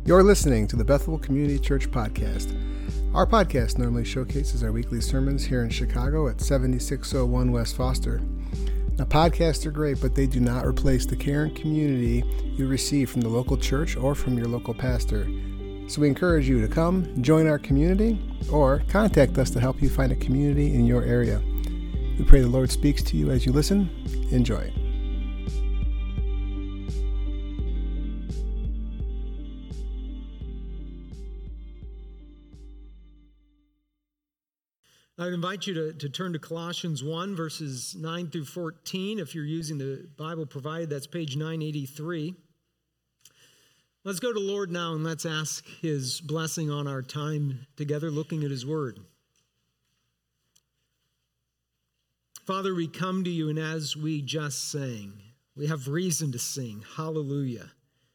You're listening to the Bethel Community Church Podcast. Our podcast normally showcases our weekly sermons here in Chicago at 7601 West Foster. Now, podcasts are great, but they do not replace the care and community you receive from the local church or from your local pastor. So we encourage you to come, join our community, or contact us to help you find a community in your area. We pray the Lord speaks to you as you listen. Enjoy. I would invite you to turn to Colossians 1, verses 9 through 14. If you're using the Bible provided, that's page 983. Let's go to the Lord now and let's ask His blessing on our time together, looking at His Word. Father, we come to you, and as we just sang, we have reason to sing, hallelujah.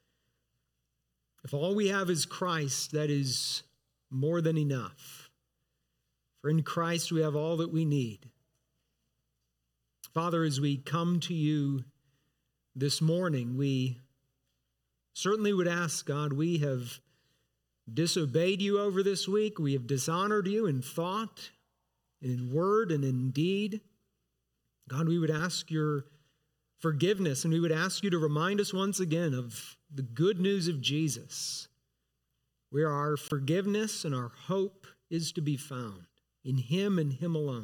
If all we have is Christ, that is more than enough. For in Christ we have all that we need. Father, as we come to you this morning, we certainly would ask, God, we have disobeyed you over this week. We have dishonored you in thought, in word, and in deed. God, we would ask your forgiveness, and we would ask you to remind us once again of the good news of Jesus, where our forgiveness and our hope is to be found. In Him and Him alone.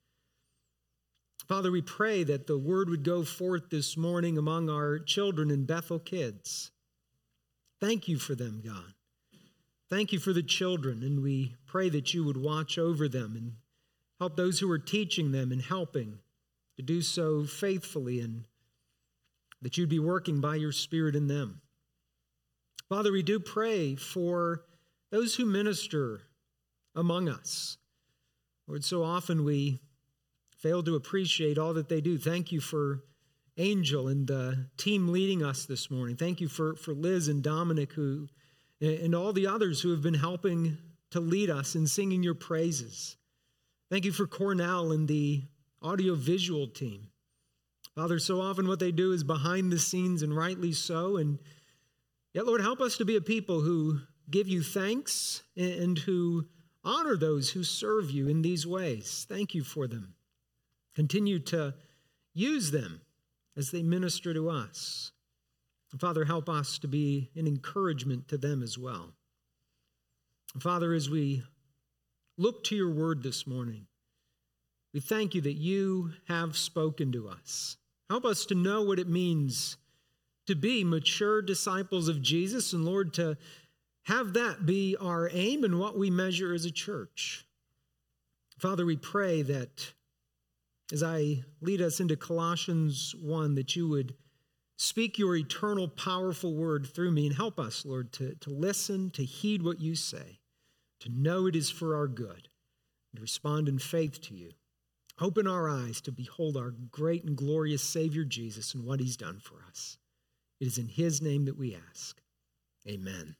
Father, we pray that the word would go forth this morning among our children and Bethel kids. Thank you for them, God. Thank you for the children, and we pray that you would watch over them and help those who are teaching them and helping to do so faithfully, and that you'd be working by your Spirit in them. Father, we do pray for those who minister among us. Lord, so often we fail to appreciate all that they do. Thank you for Angel and the team leading us this morning. Thank you for Liz and Dominic and all the others who have been helping to lead us in singing your praises. Thank you for Cornell and the audiovisual team. Father, so often what they do is behind the scenes, and rightly so. And yet, Lord, help us to be a people who give you thanks and who honor those who serve you in these ways. Thank you for them. Continue to use them as they minister to us. And Father, help us to be an encouragement to them as well. And Father, as we look to your word this morning, we thank you that you have spoken to us. Help us to know what it means to be mature disciples of Jesus, and Lord, to have that be our aim and what we measure as a church. Father, we pray that as I lead us into Colossians 1, that you would speak your eternal, powerful word through me, and help us, Lord, to listen, to heed what you say, to know it is for our good, and to respond in faith to you. Open our eyes to behold our great and glorious Savior Jesus and what he's done for us. It is in his name that we ask. Amen.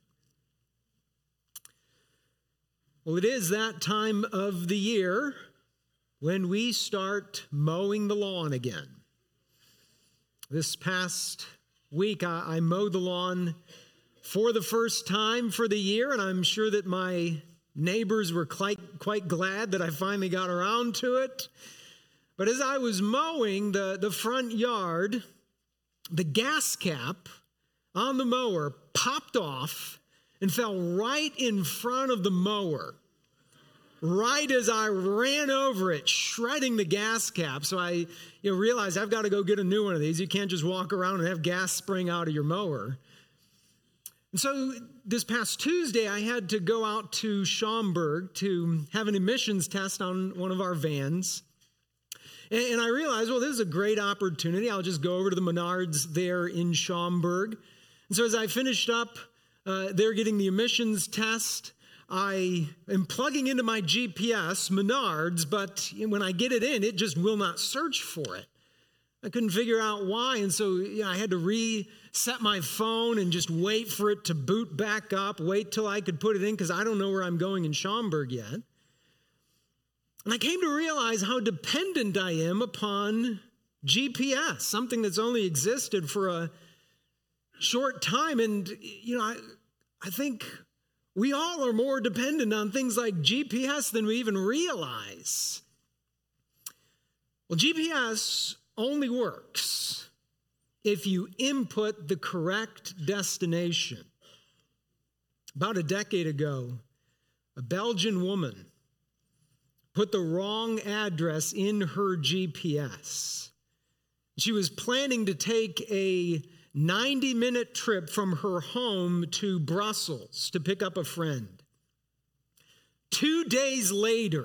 Well, it is that time of the year when we start mowing the lawn again. This past week, I mowed the lawn for the first time for the year, and I'm sure that my neighbors were quite glad that I finally got around to it. But as I was mowing the front yard, the gas cap on the mower popped off and fell right in front of the mower, right as I ran over it, shredding the gas cap. So I realized I've got to go get a new one of these. You can't just walk around and have gas spring out of your mower. And so this past Tuesday, I had to go out to Schaumburg to have an emissions test on one of our vans. And I realized, well, this is a great opportunity. I'll just go over to the Menards there in Schaumburg. And so as I finished up there getting the emissions test, I am plugging into my GPS, Menards, but when I get it in, it just will not search for it. I couldn't figure out why, and so I had to reset my phone and just wait for it to boot back up, wait till I could put it in, because I don't know where I'm going in Schaumburg yet. And I came to realize how dependent I am upon GPS, something that's only existed for a short time. And, I think we all are more dependent on things like GPS than we even realize. Well, GPS only works if you input the correct destination. About a decade ago, a Belgian woman put the wrong address in her GPS. She was planning to take a 90-minute trip from her home to Brussels to pick up a friend. 2 days later,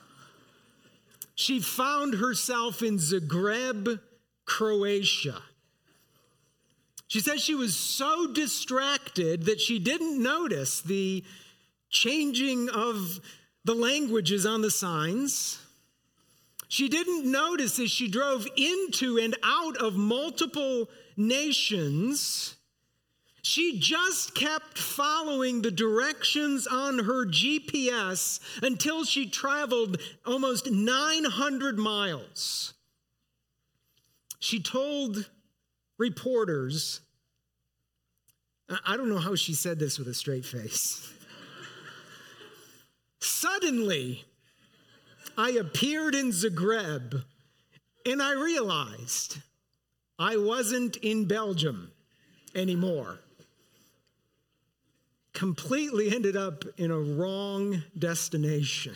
she found herself in Zagreb, Croatia. She says she was so distracted that she didn't notice the changing of the languages on the signs. She didn't notice as she drove into and out of multiple nations. She just kept following the directions on her GPS until she traveled almost 900 miles. She told reporters, I don't know how she said this with a straight face. Suddenly, I appeared in Zagreb and I realized I wasn't in Belgium anymore. Completely ended up in a wrong destination.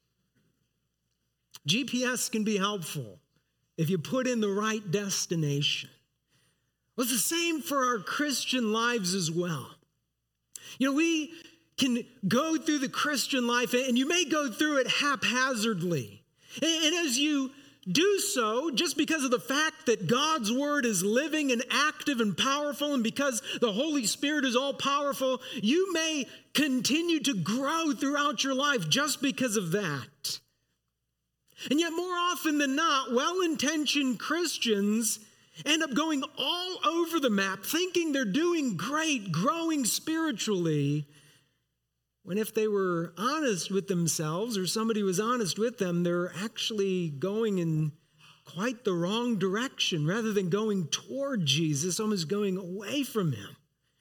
GPS can be helpful if you put in the right destination. Well, it's the same for our Christian lives as well. You know, we can go through the Christian life, and you may go through it haphazardly. And as you do so, just because of the fact that God's word is living and active and powerful, and because the Holy Spirit is all powerful, you may continue to grow throughout your life just because of that. And yet more often than not, well-intentioned Christians end up going all over the map, thinking they're doing great, growing spiritually, when if they were honest with themselves or somebody was honest with them, they're actually going in quite the wrong direction. Rather than going toward Jesus, almost going away from him.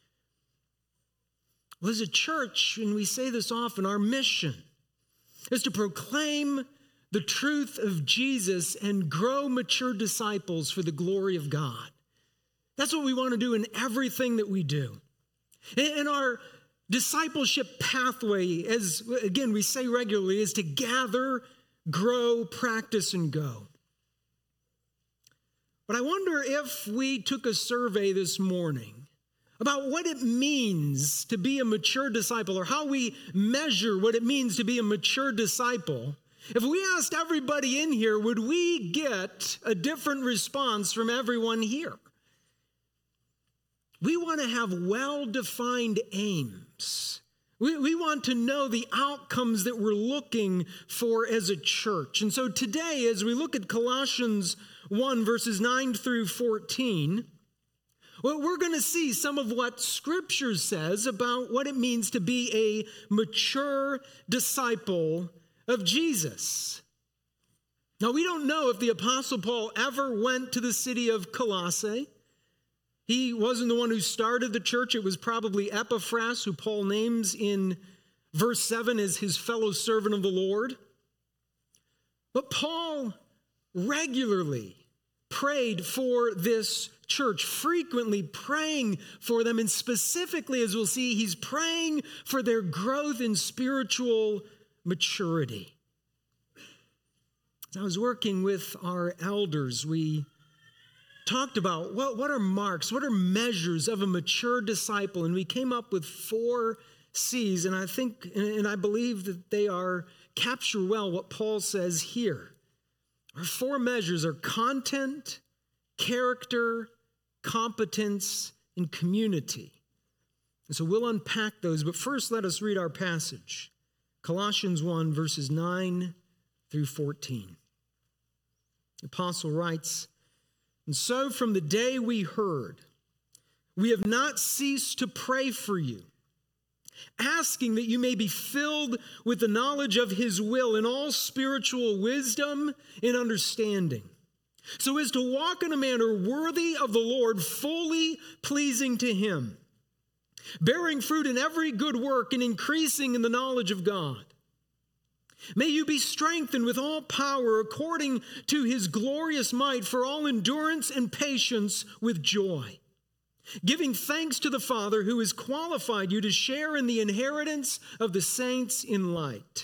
Well, as a church, and we say this often, our mission is to proclaim the truth of Jesus and grow mature disciples for the glory of God. That's what we want to do in everything that we do. And our discipleship pathway, as again we say regularly, is to gather, grow, practice, and go. But I wonder if we took a survey this morning about what it means to be a mature disciple, or how we measure what it means to be a mature disciple. If we asked everybody in here, would we get a different response from everyone here? We want to have well-defined aims. We want to know the outcomes that we're looking for as a church. And so today, as we look at Colossians 1, verses 9 through 14, well, we're going to see some of what Scripture says about what it means to be a mature disciple of Jesus. Now, we don't know if the Apostle Paul ever went to the city of Colossae. He wasn't the one who started the church. It was probably Epaphras, who Paul names in verse 7 as his fellow servant of the Lord. But Paul regularly prayed for this church, frequently praying for them. And specifically, as we'll see, he's praying for their growth in spiritual maturity. As I was working with our elders, we talked about what are marks, what are measures of a mature disciple, and we came up with 4 C's, and I think, and I believe that they capture well what Paul says here. Our 4 measures are content, character, competence, and community. And so we'll unpack those, but first let us read our passage. Colossians 1, verses 9 through 14. The apostle writes, "And so from the day we heard, we have not ceased to pray for you, asking that you may be filled with the knowledge of his will in all spiritual wisdom and understanding, so as to walk in a manner worthy of the Lord, fully pleasing to him, bearing fruit in every good work and increasing in the knowledge of God. May you be strengthened with all power according to his glorious might for all endurance and patience with joy, giving thanks to the Father who has qualified you to share in the inheritance of the saints in light.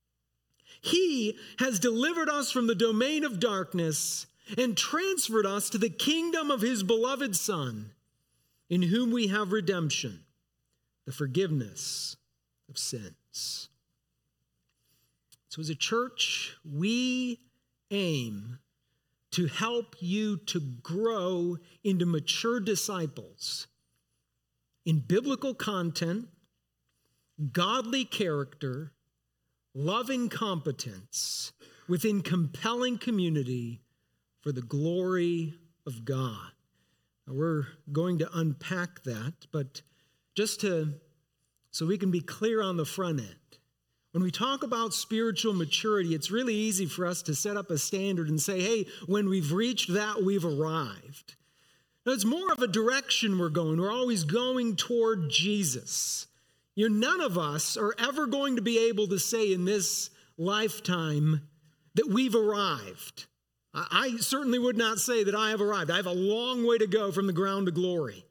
He has delivered us from the domain of darkness and transferred us to the kingdom of his beloved Son, in whom we have redemption, the forgiveness of sins. So as a church, we aim to help you to grow into mature disciples in biblical content, godly character, loving competence, within compelling community for the glory of God. Now we're going to unpack that, but just so we can be clear on the front end. When we talk about spiritual maturity, it's really easy for us to set up a standard and say, hey, when we've reached that, we've arrived. Now, it's more of a direction we're going. We're always going toward Jesus. None of us are ever going to be able to say in this lifetime that we've arrived. I certainly would not say that I have arrived. I have a long way to go from the ground to glory.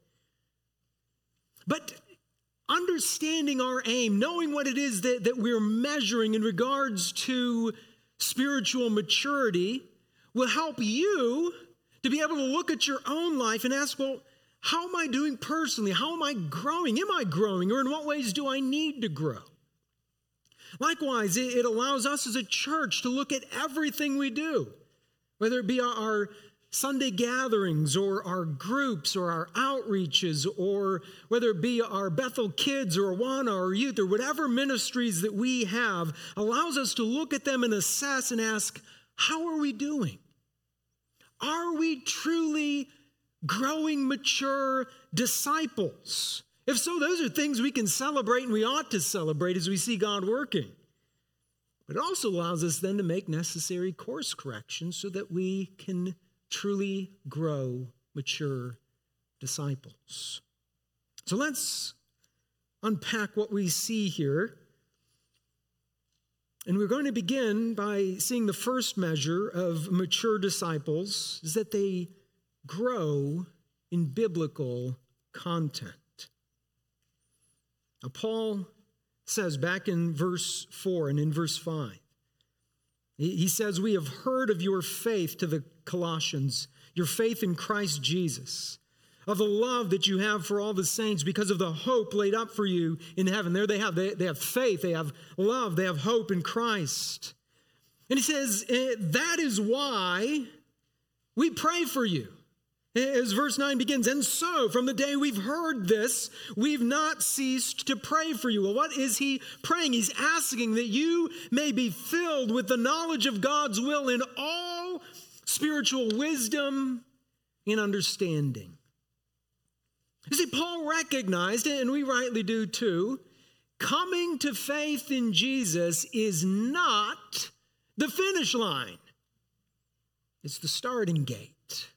But understanding our aim, knowing what it is that we're measuring in regards to spiritual maturity, will help you to be able to look at your own life and ask, well, how am I doing personally? How am I growing? Am I growing? Or in what ways do I need to grow? Likewise, it allows us as a church to look at everything we do, whether it be our Sunday gatherings or our groups or our outreaches, or whether it be our Bethel Kids or Awana or youth or whatever ministries that we have, allows us to look at them and assess and ask, how are we doing? Are we truly growing mature disciples? If so, those are things we can celebrate and we ought to celebrate as we see God working. But it also allows us then to make necessary course corrections so that we can truly grow mature disciples. So let's unpack what we see here. And we're going to begin by seeing the first measure of mature disciples is that they grow in biblical content. Now, Paul says back in verse 4 and in verse 5, he says, we have heard of your faith to the Colossians, your faith in Christ Jesus, of the love that you have for all the saints because of the hope laid up for you in heaven. There they have faith, they have love, they have hope in Christ. And he says, that is why we pray for you. As verse 9 begins, and so from the day we've heard this, we've not ceased to pray for you. Well, what is he praying? He's asking that you may be filled with the knowledge of God's will in all spiritual wisdom and understanding. You see, Paul recognized, and we rightly do too, coming to faith in Jesus is not the finish line. It's the starting gate.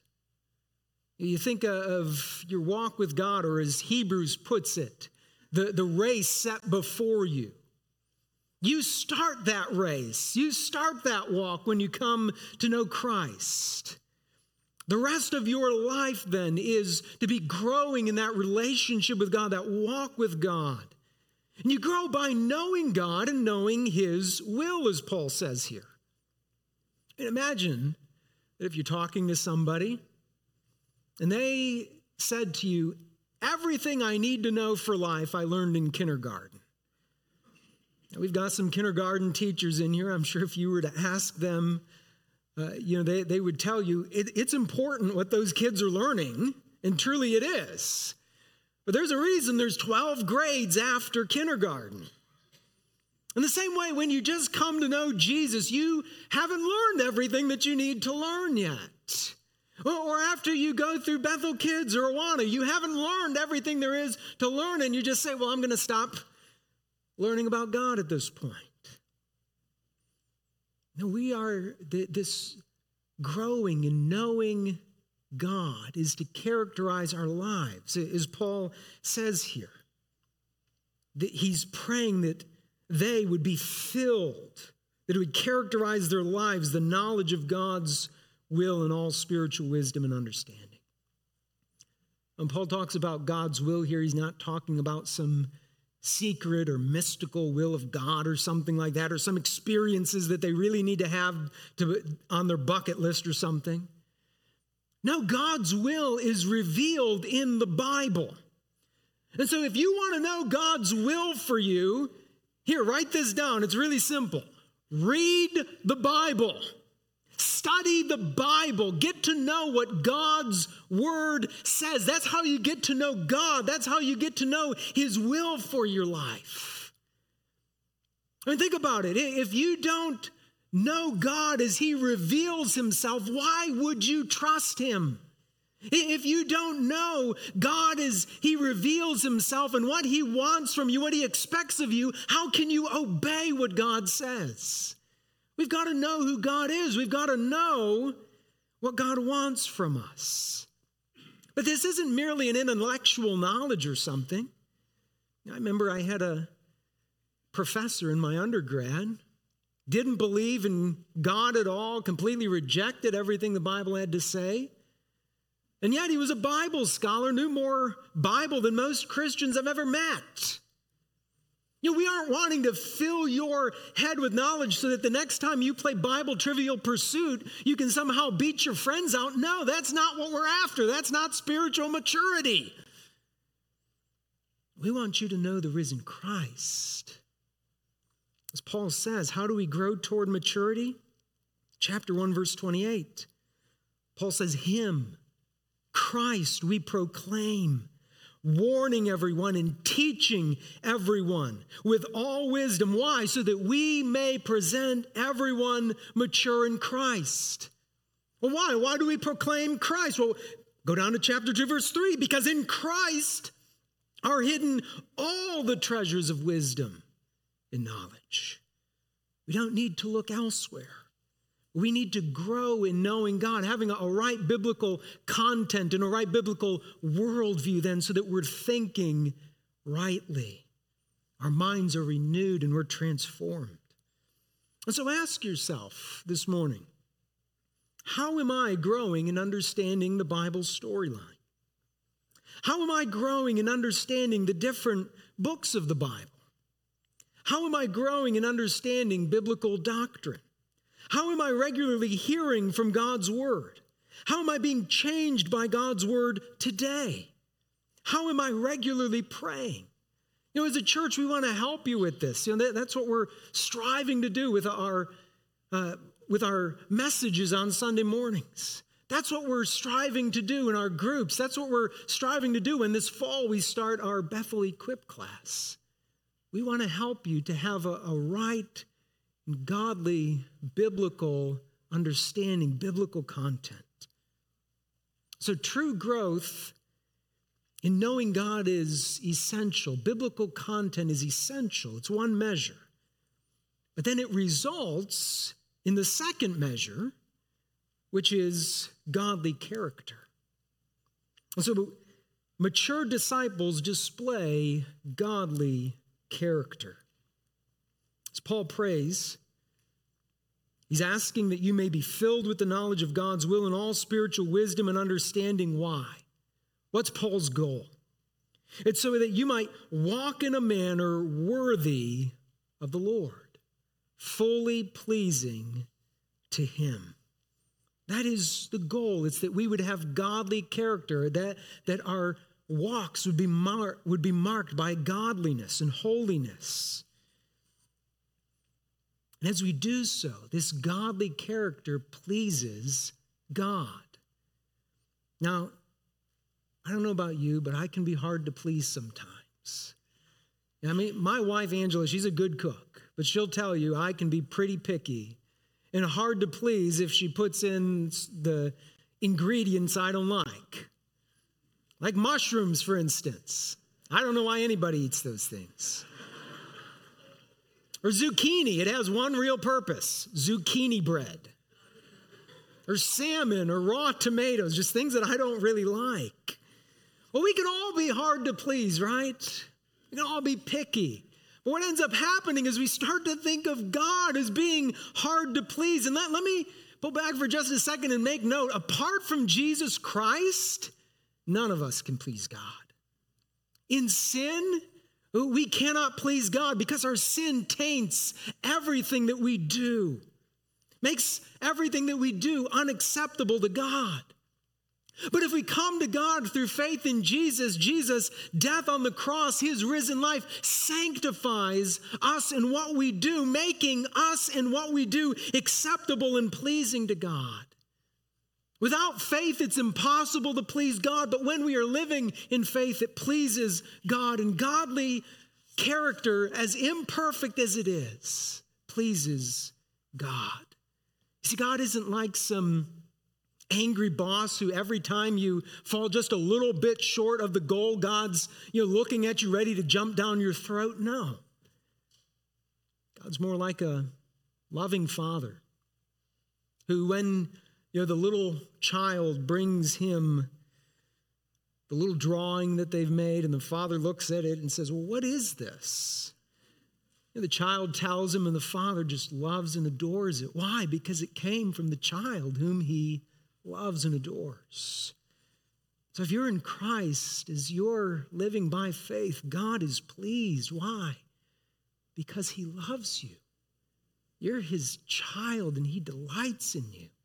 You think of your walk with God, or as Hebrews puts it, the race set before you. You start that race. You start that walk when you come to know Christ. The rest of your life then is to be growing in that relationship with God, that walk with God. And you grow by knowing God and knowing his will, as Paul says here. And imagine that if you're talking to somebody and they said to you, everything I need to know for life I learned in kindergarten. Now, we've got some kindergarten teachers in here. I'm sure if you were to ask them, they would tell you it's important what those kids are learning, and truly it is. But there's a reason there's 12 grades after kindergarten. In the same way, when you just come to know Jesus, you haven't learned everything that you need to learn yet. Or after you go through Bethel Kids or Awana, you haven't learned everything there is to learn, and you just say, well, I'm going to stop learning about God at this point. No, we are, this growing and knowing God is to characterize our lives, as Paul says here. he's praying that they would be filled, that it would characterize their lives, the knowledge of God's will and all spiritual wisdom and understanding. When Paul talks about God's will here, he's not talking about some secret or mystical will of God or something like that, or some experiences that they really need to have on their bucket list or something. No, God's will is revealed in the Bible. And so if you want to know God's will for you, here, write this down. It's really simple. Read the Bible. Study the Bible. Get to know what God's word says. That's how you get to know God. That's how you get to know his will for your life. I mean, think about it. If you don't know God as he reveals himself, why would you trust him? If you don't know God as he reveals himself and what he wants from you, what he expects of you, how can you obey what God says? We've got to know who God is. We've got to know what God wants from us. But this isn't merely an intellectual knowledge or something. I remember I had a professor in my undergrad, didn't believe in God at all, completely rejected everything the Bible had to say. And yet he was a Bible scholar, knew more Bible than most Christians I've ever met. You know, we aren't wanting to fill your head with knowledge so that the next time you play Bible Trivial Pursuit, you can somehow beat your friends out. No, that's not what we're after. That's not spiritual maturity. We want you to know the risen Christ. As Paul says, how do we grow toward maturity? Chapter 1, verse 28. Paul says, him, Christ, we proclaim, warning everyone and teaching everyone with all wisdom. Why? So that we may present everyone mature in Christ. Well, why? Why do we proclaim Christ? Well, go down to chapter 2, verse 3. Because in Christ are hidden all the treasures of wisdom and knowledge. We don't need to look elsewhere. We need to grow in knowing God, having a right biblical content and a right biblical worldview then, so that we're thinking rightly. Our minds are renewed and we're transformed. And so ask yourself this morning, how am I growing in understanding the Bible storyline? How am I growing in understanding the different books of the Bible? How am I growing in understanding biblical doctrine? How am I regularly hearing from God's word? How am I being changed by God's word today? How am I regularly praying? You know, as a church, we want to help you with this. You know, that's what we're striving to do with our messages on Sunday mornings. That's what we're striving to do in our groups. That's what we're striving to do when this fall we start our Bethel Equip class. We want to help you to have a right, godly, biblical understanding, biblical content. So true growth in knowing God is essential. Biblical content is essential. It's one measure. But then it results in the second measure, which is godly character. And so mature disciples display godly character. As Paul prays, he's asking that you may be filled with the knowledge of God's will and all spiritual wisdom and understanding. Why? What's Paul's goal? It's so that you might walk in a manner worthy of the Lord, fully pleasing to him. That is the goal. It's that we would have godly character, that our walks would be marked by godliness and holiness. And as we do so, this godly character pleases God. Now, I don't know about you, but I can be hard to please sometimes. I mean, my wife, Angela, she's a good cook, but she'll tell you I can be pretty picky and hard to please if she puts in the ingredients I don't like. Like mushrooms, for instance. I don't know why anybody eats those things. Or zucchini, it has one real purpose, zucchini bread. Or salmon or raw tomatoes, just things that I don't really like. Well, we can all be hard to please, right? We can all be picky. But what ends up happening is we start to think of God as being hard to please. And let me pull back for just a second and make note. Apart from Jesus Christ, none of us can please God. In sin, we cannot please God because our sin taints everything that we do, makes everything that we do unacceptable to God. But if we come to God through faith in Jesus' death on the cross, his risen life sanctifies us in what we do, making us and what we do acceptable and pleasing to God. Without faith, it's impossible to please God, but when we are living in faith, it pleases God. And godly character, as imperfect as it is, pleases God. You see, God isn't like some angry boss who every time you fall just a little bit short of the goal, God's looking at you ready to jump down your throat. No. God's more like a loving father who, when the little child brings him the little drawing that they've made, and the father looks at it and says, well, what is this? And the child tells him, and the father just loves and adores it. Why? Because it came from the child whom he loves and adores. So if you're in Christ, as you're living by faith, God is pleased. Why? Because he loves you. You're his child, and he delights in you.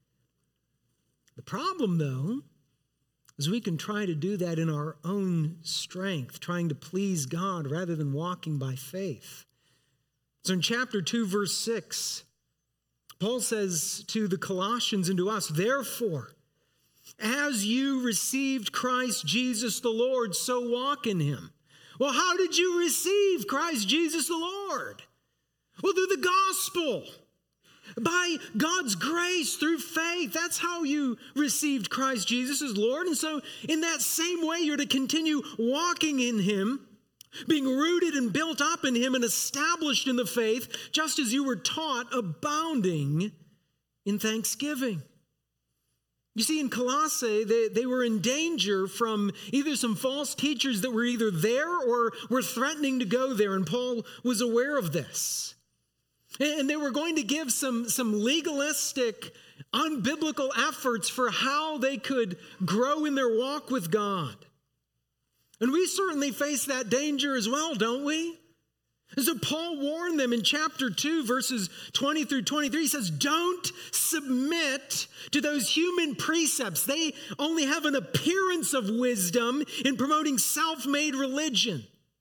The problem, though, is we can try to do that in our own strength, trying to please God rather than walking by faith. So in chapter 2, verse 6, Paul says to the Colossians and to us, therefore, as you received Christ Jesus the Lord, so walk in him. Well, how did you receive Christ Jesus the Lord? Well, through the gospel. By God's grace through faith. That's how you received Christ Jesus as Lord. And so in that same way, you're to continue walking in him, being rooted and built up in him and established in the faith, just as you were taught, abounding in thanksgiving. You see, in Colossae, they were in danger from either some false teachers that were either there or were threatening to go there. And Paul was aware of this. And they were going to give some legalistic, unbiblical efforts for how they could grow in their walk with God. And we certainly face that danger as well, don't we? And so Paul warned them in chapter 2, verses 20 through 23. He says, don't submit to those human precepts. They only have an appearance of wisdom in promoting self-made religion.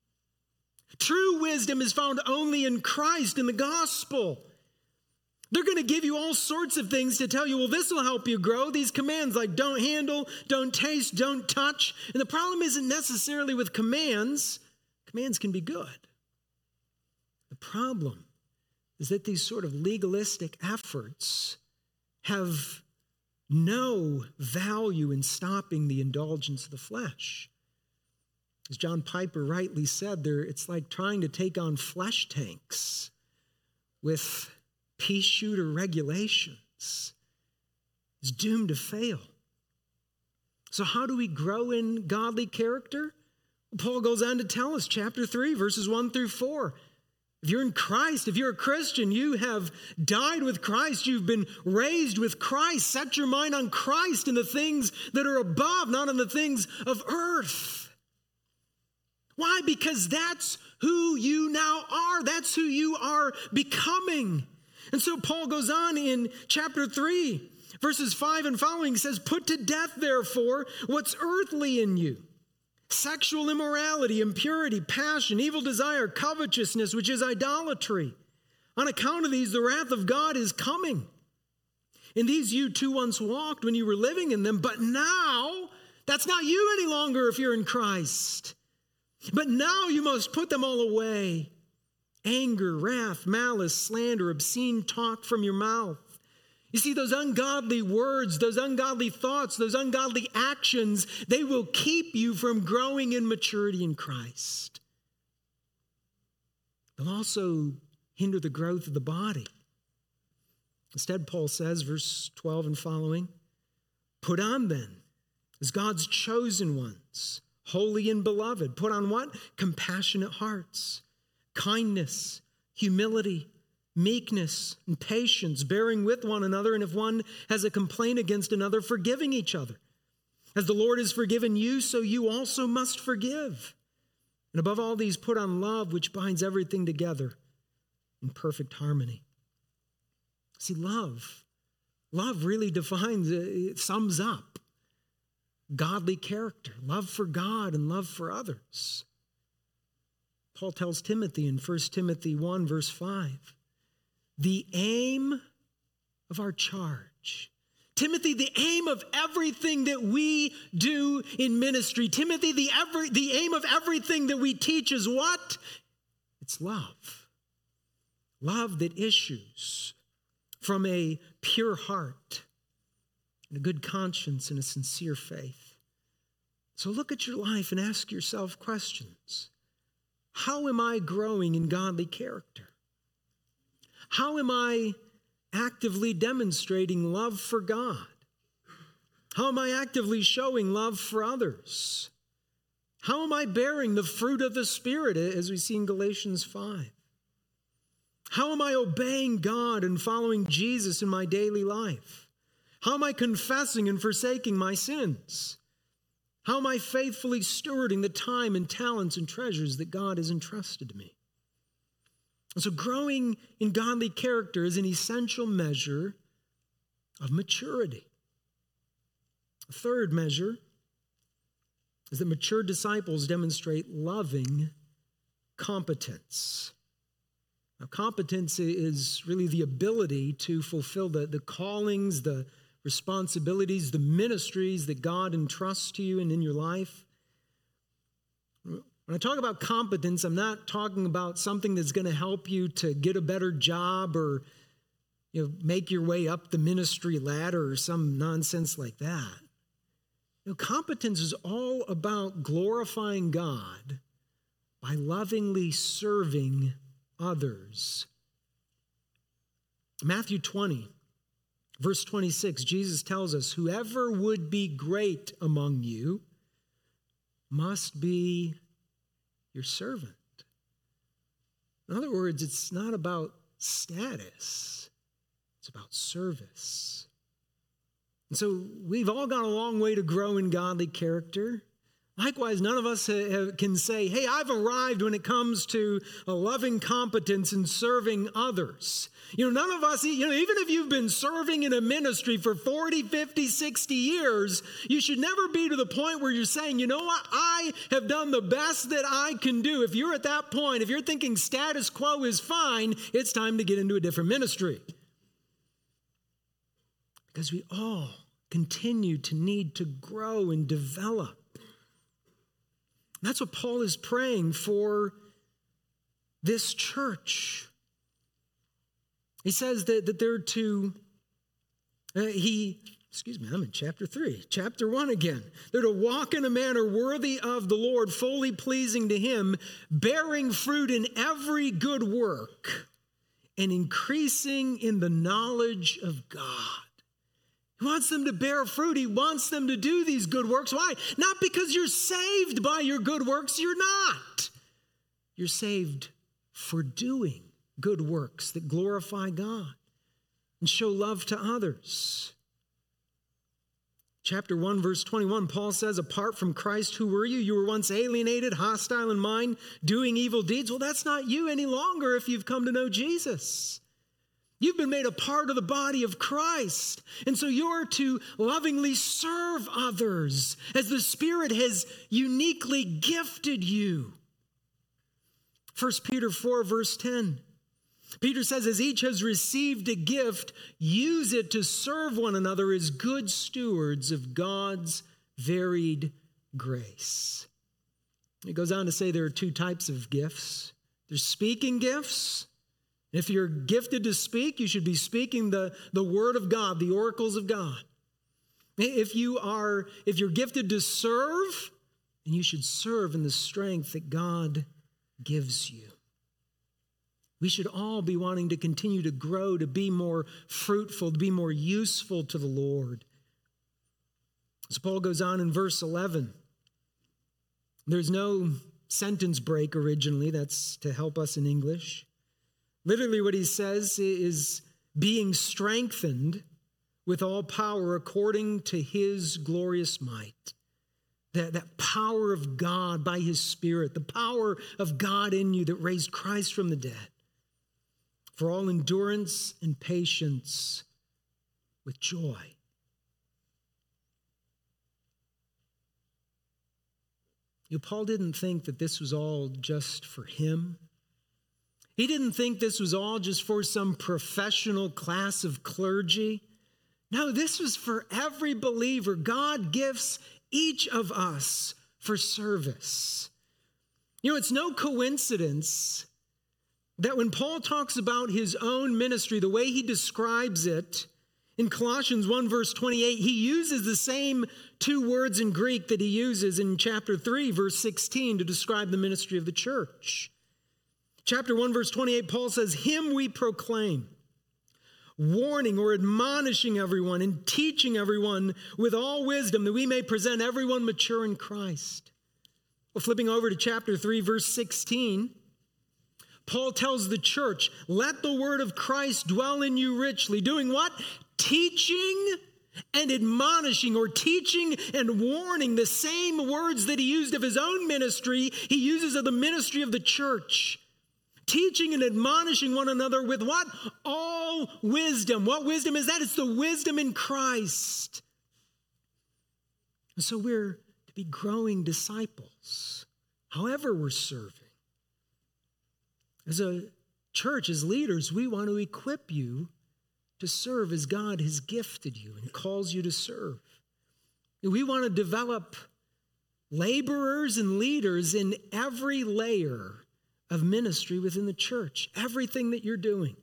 True wisdom is found only in Christ, in the gospel. They're going to give you all sorts of things to tell you, well, this will help you grow. These commands like don't handle, don't taste, don't touch. And the problem isn't necessarily with commands. Commands can be good. The problem is that these sort of legalistic efforts have no value in stopping the indulgence of the flesh. As John Piper rightly said, it's like trying to take on flesh tanks with pea shooter regulations. It's doomed to fail. So how do we grow in godly character? Paul goes on to tell us, chapter 3, verses 1 through 4. If you're in Christ, if you're a Christian, you have died with Christ. You've been raised with Christ. Set your mind on Christ and the things that are above, not on the things of earth. Why? Because that's who you now are. That's who you are becoming. And so Paul goes on in chapter 3, verses 5 and following. He says, put to death, therefore, what's earthly in you. Sexual immorality, impurity, passion, evil desire, covetousness, which is idolatry. On account of these, the wrath of God is coming. In these you too once walked when you were living in them, but now that's not you any longer if you're in Christ. But now you must put them all away. Anger, wrath, malice, slander, obscene talk from your mouth. You see, those ungodly words, those ungodly thoughts, those ungodly actions, they will keep you from growing in maturity in Christ. They'll also hinder the growth of the body. Instead, Paul says, verse 12 and following, put on then, as God's chosen ones, holy and beloved. Put on what? Compassionate hearts, kindness, humility, meekness, and patience, bearing with one another, and if one has a complaint against another, forgiving each other. As the Lord has forgiven you, so you also must forgive. And above all these, put on love, which binds everything together in perfect harmony. See, love really defines, it sums up godly character, love for God and love for others. Paul tells Timothy in 1 Timothy 1, verse 5, the aim of our charge. Timothy, the aim of everything that we do in ministry. Timothy, the aim of everything that we teach is what? It's love. Love that issues from a pure heart and a good conscience and a sincere faith. So look at your life and ask yourself questions. How am I growing in godly character? How am I actively demonstrating love for God? How am I actively showing love for others? How am I bearing the fruit of the Spirit as we see in Galatians 5? How am I obeying God and following Jesus in my daily life? How am I confessing and forsaking my sins? How am I faithfully stewarding the time and talents and treasures that God has entrusted to me? And so growing in godly character is an essential measure of maturity. A third measure is that mature disciples demonstrate loving competence. Now, competence is really the ability to fulfill the callings, the responsibilities, the ministries that God entrusts to you and in your life. When I talk about competence, I'm not talking about something that's going to help you to get a better job or make your way up the ministry ladder or some nonsense like that. Competence is all about glorifying God by lovingly serving others. Matthew 20, verse 26, Jesus tells us, whoever would be great among you must be your servant. In other words, it's not about status. It's about service. And so we've all got a long way to grow in godly character. Likewise, none of us can say, hey, I've arrived when it comes to a loving competence in serving others. None of us, even if you've been serving in a ministry for 40, 50, 60 years, you should never be to the point where you're saying, you know what, I have done the best that I can do. If you're at that point, if you're thinking status quo is fine, it's time to get into a different ministry. Because we all continue to need to grow and develop. That's what Paul is praying for this church. He says that they're to, I'm in chapter 3, chapter 1 again. They're to walk in a manner worthy of the Lord, fully pleasing to Him, bearing fruit in every good work, and increasing in the knowledge of God. He wants them to bear fruit. He wants them to do these good works. Why? Not because you're saved by your good works. You're not. You're saved for doing good works that glorify God and show love to others. Chapter 1, verse 21, Paul says, apart from Christ, who were you? You were once alienated, hostile in mind, doing evil deeds. Well, that's not you any longer if you've come to know Jesus. You've been made a part of the body of Christ. And so you're to lovingly serve others as the Spirit has uniquely gifted you. 1 Peter 4, verse 10. Peter says, as each has received a gift, use it to serve one another as good stewards of God's varied grace. It goes on to say there are two types of gifts. There's speaking gifts. If you're gifted to speak, you should be speaking the word of God, the oracles of God. If you're gifted to serve, then you should serve in the strength that God gives you. We should all be wanting to continue to grow, to be more fruitful, to be more useful to the Lord. So Paul goes on in verse 11. There's no sentence break originally. That's to help us in English. Literally what he says is being strengthened with all power according to his glorious might. That power of God by his Spirit, the power of God in you that raised Christ from the dead. For all endurance and patience with joy. Paul didn't think that this was all just for him. He didn't think this was all just for some professional class of clergy. No, this was for every believer. God gifts each of us for service. It's no coincidence that when Paul talks about his own ministry, the way he describes it in Colossians 1 verse 28, he uses the same two words in Greek that he uses in chapter 3 verse 16 to describe the ministry of the church. Chapter 1 verse 28, Paul says, "Him we proclaim, warning or admonishing everyone and teaching everyone with all wisdom, that we may present everyone mature in Christ." Well, flipping over to chapter 3 verse 16, Paul tells the church, "Let the word of Christ dwell in you richly." Doing what? Teaching and admonishing, or teaching and warning. The same words that he used of his own ministry, he uses of the ministry of the church. Teaching and admonishing one another with what? All wisdom. What wisdom is that? It's the wisdom in Christ. And so we're to be growing disciples, however we're serving. As a church, as leaders, we want to equip you to serve as God has gifted you and calls you to serve. We want to develop laborers and leaders in every layer of ministry within the church, everything that you're doing.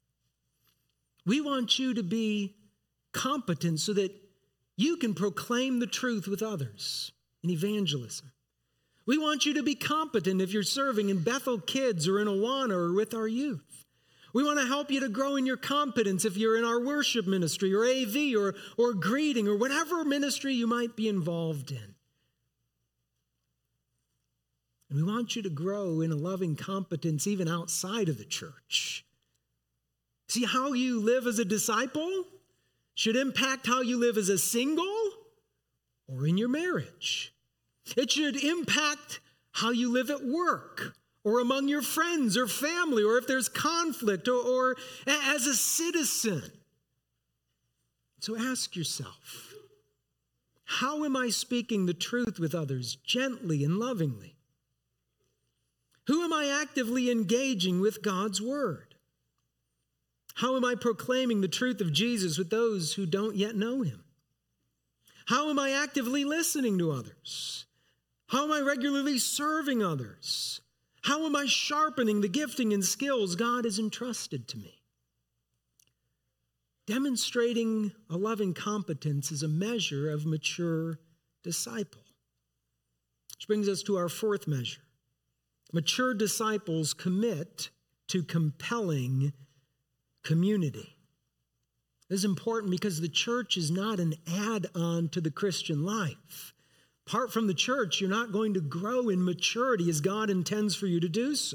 We want you to be competent so that you can proclaim the truth with others in evangelism. We want you to be competent if you're serving in Bethel Kids or in Awana or with our youth. We want to help you to grow in your competence if you're in our worship ministry or AV or greeting or whatever ministry you might be involved in. And we want you to grow in a loving competence even outside of the church. See, how you live as a disciple should impact how you live as a single or in your marriage. It should impact how you live at work or among your friends or family, or if there's conflict, or as a citizen. So ask yourself, how am I speaking the truth with others gently and lovingly? Who am I actively engaging with God's word? How am I proclaiming the truth of Jesus with those who don't yet know him? How am I actively listening to others? How am I regularly serving others? How am I sharpening the gifting and skills God has entrusted to me? Demonstrating a loving competence is a measure of mature disciple. Which brings us to our fourth measure. Mature disciples commit to compelling community. This is important because the church is not an add-on to the Christian life. Apart from the church, you're not going to grow in maturity as God intends for you to do so.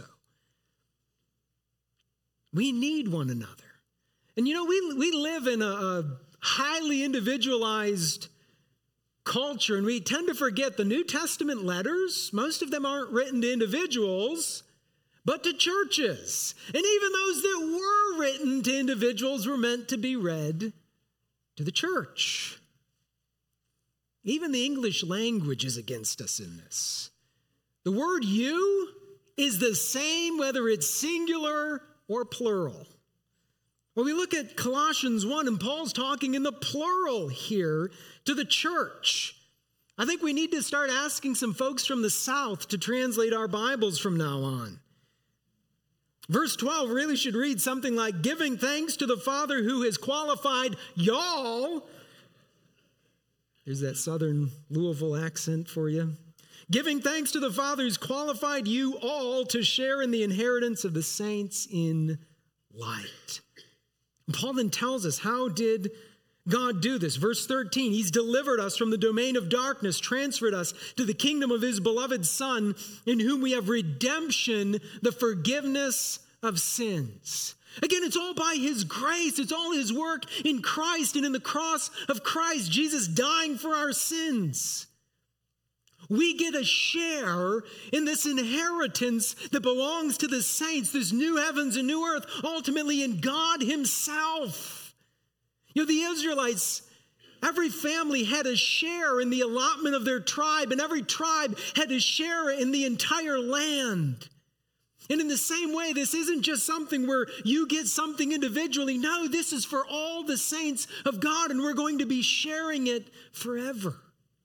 We need one another. And we live in a highly individualized culture, and we tend to forget the New Testament letters. Most of them aren't written to individuals, but to churches. And even those that were written to individuals were meant to be read to the church. Even the English language is against us in this. The word you is the same whether it's singular or plural. When we look at Colossians 1, and Paul's talking in the plural here to the church. I think we need to start asking some folks from the South to translate our Bibles from now on. Verse 12 really should read something like, "Giving thanks to the Father who has qualified y'all." There's that Southern Louisville accent for you. "Giving thanks to the Father who's qualified you all to share in the inheritance of the saints in light." And Paul then tells us, how did God do this? Verse 13, he's delivered us from the domain of darkness, transferred us to the kingdom of his beloved Son, in whom we have redemption, the forgiveness of sins. Again, it's all by his grace. It's all his work in Christ and in the cross of Christ, Jesus dying for our sins. We get a share in this inheritance that belongs to the saints, this new heavens and new earth, ultimately in God himself. You know, the Israelites, every family had a share in the allotment of their tribe, and every tribe had a share in the entire land. And in the same way, this isn't just something where you get something individually. No, this is for all the saints of God, and we're going to be sharing it forever.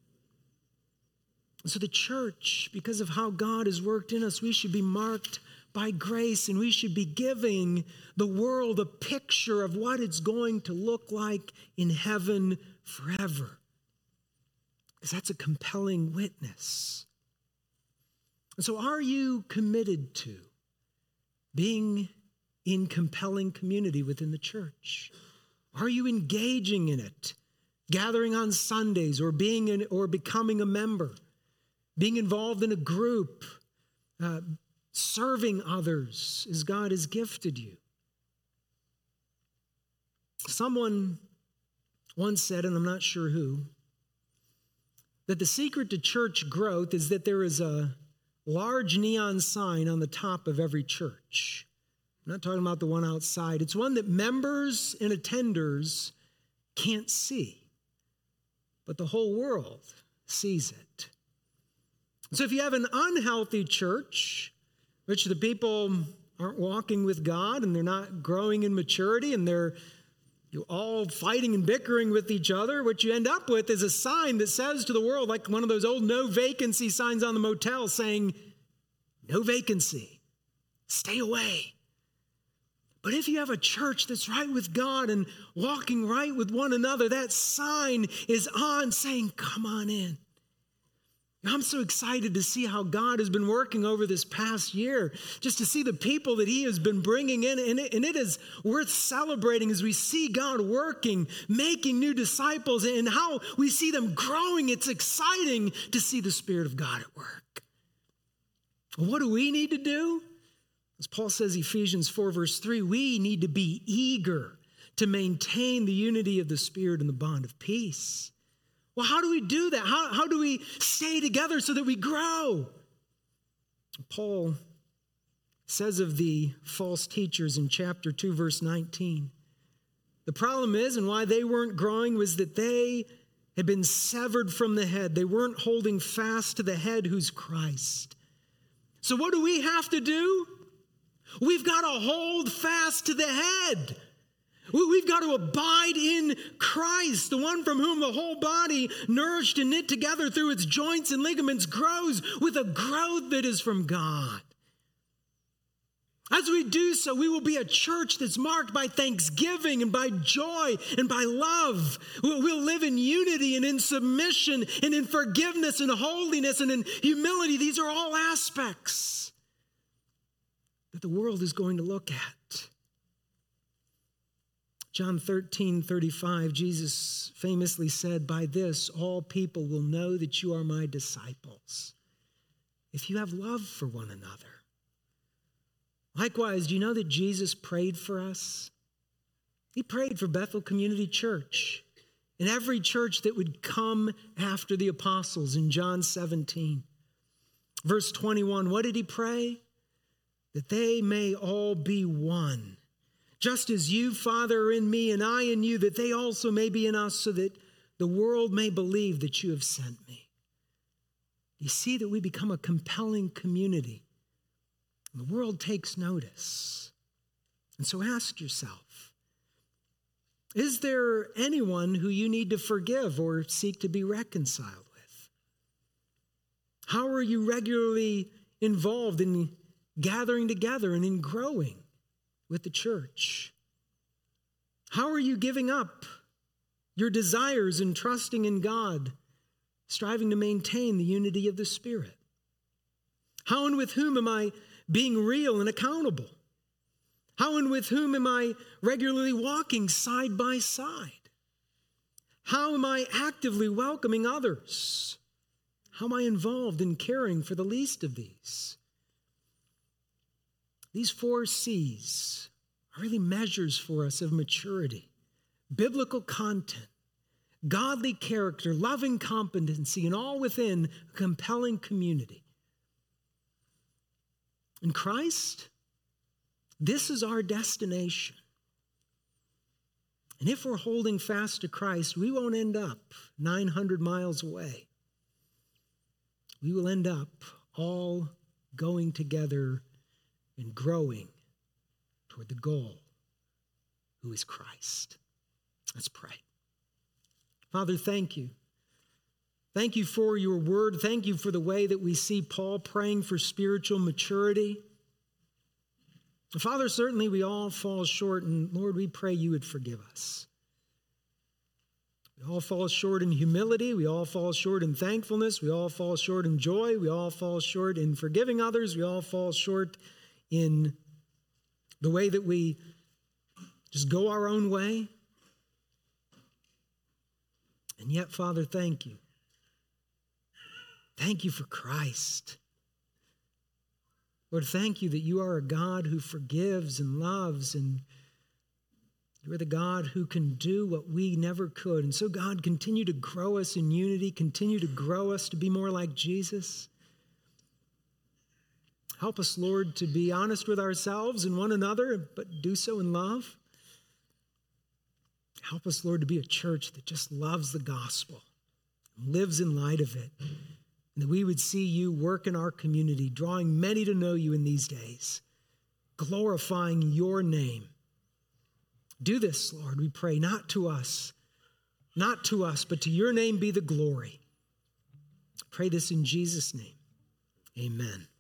So the church, because of how God has worked in us, we should be marked by grace, and we should be giving the world a picture of what it's going to look like in heaven forever. Because that's a compelling witness. And so are you committed to being in compelling community within the church? Are you engaging in it? Gathering on Sundays, or becoming a member? Being involved in a group, serving others as God has gifted you. Someone once said, and I'm not sure who, that the secret to church growth is that there is a large neon sign on the top of every church. I'm not talking about the one outside. It's one that members and attenders can't see, but the whole world sees it. So if you have an unhealthy church, which the people aren't walking with God and they're not growing in maturity and you're all fighting and bickering with each other, what you end up with is a sign that says to the world, like one of those old no vacancy signs on the motel saying, no vacancy, stay away. But if you have a church that's right with God and walking right with one another, that sign is on saying, come on in. I'm so excited to see how God has been working over this past year, just to see the people that he has been bringing in. And it is worth celebrating as we see God working, making new disciples, and how we see them growing. It's exciting to see the Spirit of God at work. What do we need to do? As Paul says, Ephesians 4, verse 3, we need to be eager to maintain the unity of the Spirit and the bond of peace. Well, how do we do that? How do we stay together so that we grow? Paul says of the false teachers in chapter 2, verse 19, the problem is, and why they weren't growing, was that they had been severed from the head. They weren't holding fast to the head, who's Christ. So what do we have to do? We've got to hold fast to the head. We've got to abide in Christ, the one from whom the whole body, nourished and knit together through its joints and ligaments, grows with a growth that is from God. As we do so, we will be a church that's marked by thanksgiving and by joy and by love. We'll live in unity and in submission and in forgiveness and holiness and in humility. These are all aspects that the world is going to look at. John 13:35, Jesus famously said, by this all people will know that you are my disciples, if you have love for one another. Likewise, do you know that Jesus prayed for us? He prayed for Bethel Community Church and every church that would come after the apostles in John 17. Verse 21, what did he pray? That they may all be one. Just as you, Father, are in me and I in you, that they also may be in us, so that the world may believe that you have sent me. You see that we become a compelling community. And the world takes notice. And so ask yourself, is there anyone who you need to forgive or seek to be reconciled with? How are you regularly involved in gathering together and in growing with the church? How are you giving up your desires and trusting in God, striving to maintain the unity of the Spirit? How and with whom am I being real and accountable? How and with whom am I regularly walking side by side? How am I actively welcoming others? How am I involved in caring for the least of these? These 4 C's are really measures for us of maturity. Biblical content, godly character, loving competency, and all within a compelling community. In Christ, this is our destination. And if we're holding fast to Christ, we won't end up 900 miles away. We will end up all going together and growing toward the goal, who is Christ. Let's pray. Father, thank you. Thank you for your word. Thank you for the way that we see Paul praying for spiritual maturity. Father, certainly we all fall short, and Lord, we pray you would forgive us. We all fall short in humility. We all fall short in thankfulness. We all fall short in joy. We all fall short in forgiving others. We all fall short in the way that we just go our own way. And yet, Father, thank you. Thank you for Christ. Lord, thank you that you are a God who forgives and loves, and you are the God who can do what we never could. And so, God, continue to grow us in unity, continue to grow us to be more like Jesus. Help us, Lord, to be honest with ourselves and one another, but do so in love. Help us, Lord, to be a church that just loves the gospel, lives in light of it, and that we would see you work in our community, drawing many to know you in these days, glorifying your name. Do this, Lord, we pray, not to us, but to your name be the glory. Pray this in Jesus' name. Amen.